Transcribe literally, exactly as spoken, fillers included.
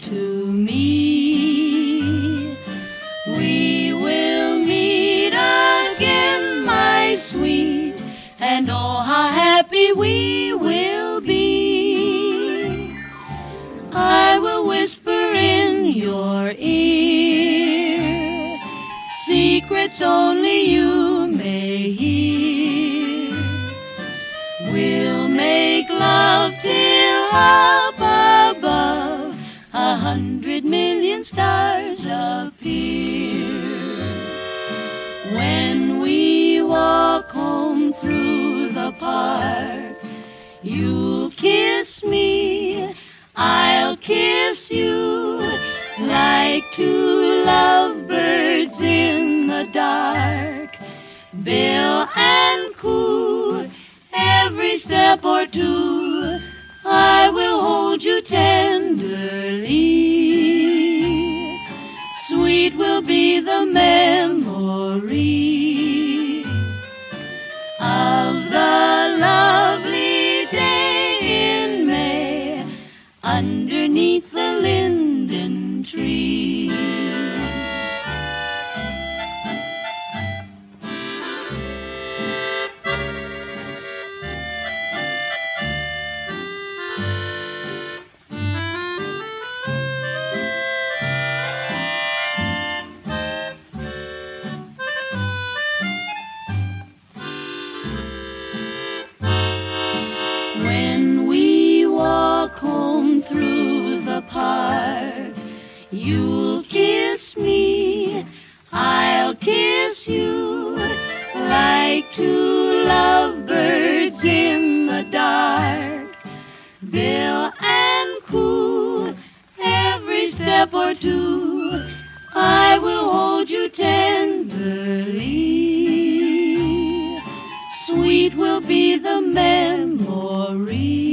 to me. We will meet again, my sweet, and oh, how happy we will be. I will whisper in your ear secrets only you may hear. We'll make love till up above a hundred million stars appear. When we walk home through the park, you'll kiss me, I'll kiss you, like two lovebirds in the dark. Bill and Coo, every step or two, I will hold you tenderly. Sweet will be the memory of the lovely day in May underneath the linden tree. When we walk home through the park, you'll kiss me, I'll kiss you, like two lovebirds in the dark. Bill and Coo, every step or two, I will hold you tenderly. Sweet will be the memory